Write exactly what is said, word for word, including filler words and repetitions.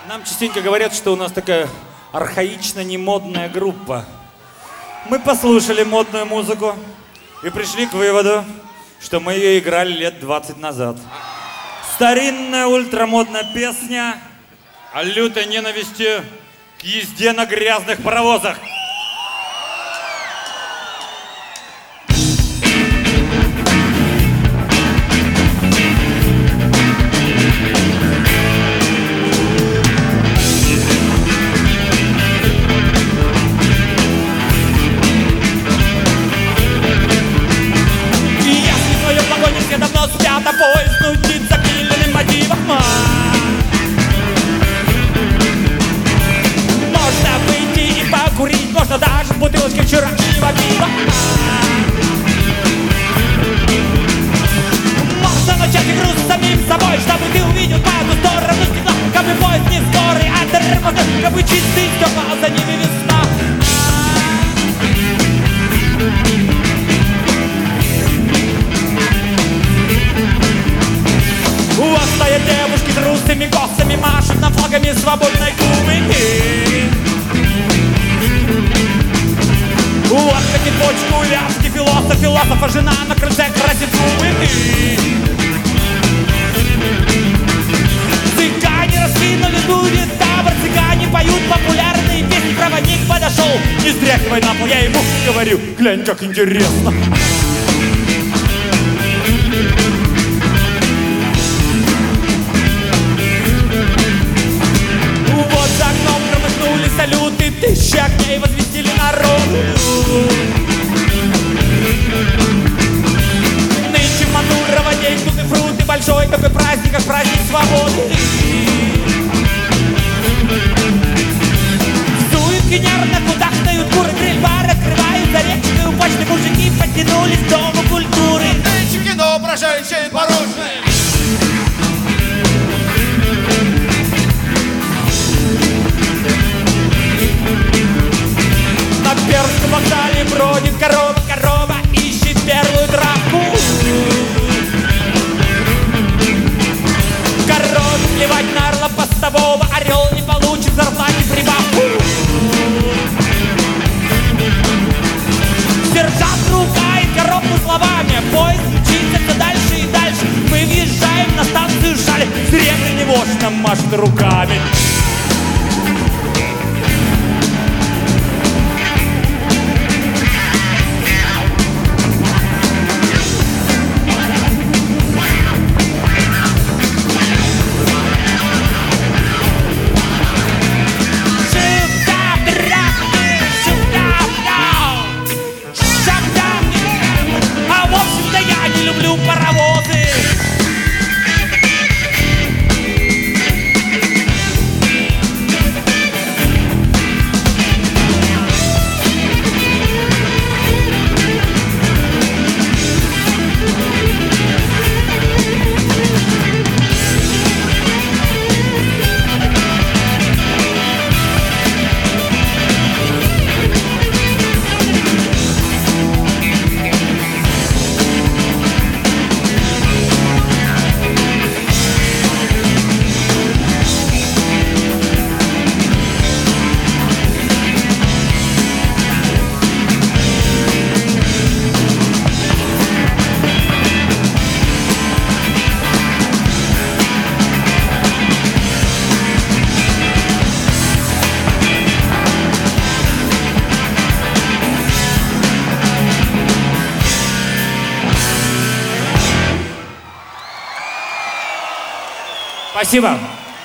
Нам частенько говорят, что у нас такая архаично-немодная группа. Мы послушали модную музыку и пришли к выводу, что мы ее играли лет двадцать назад. Старинная ультрамодная песня о лютой ненависти к езде на грязных паровозах. Давно спят, а поезд нудит запиленным мотивом. Можно выйти и покурить, можно даже в бутылочке вчерашнего пива. Можно начать игру с самим собой, чтобы ты увидел по ту сторону стекла. Как бы поезд не скорый, а тормозной, как бы чистый стекла, за ними весна. У вас стоят девушки с русыми косами, машут на флагами свободной Кубы. У вас хотит почку вязкий философ, философа жена на крыльце красит губы. Цыгане раскинули дури табор, цыгане поют популярные песни. Проводник подошел, не стряхивай на пол, я ему говорю, глянь, как интересно. Салюты, тысячи огней возвестили народ. Нынче в Мантурово день, тут и фрукты, большой такой праздник, как праздник свободы. Суетки нервно кудахтают куры, гриль-бар открывают за речкой. У почты мужики подтянулись к дому культуры. Нынче кино про женщин порочное. На Пермском вокзале бродит корова, корова ищет первую травку. Корове плевать на орла постового, орел не получит зарплате прибавку. Сержант ругает коровку словами, поезд мчится все дальше и дальше. Мы въезжаем на станцию Шали, серебряный вождь нам машет руками. Спасибо.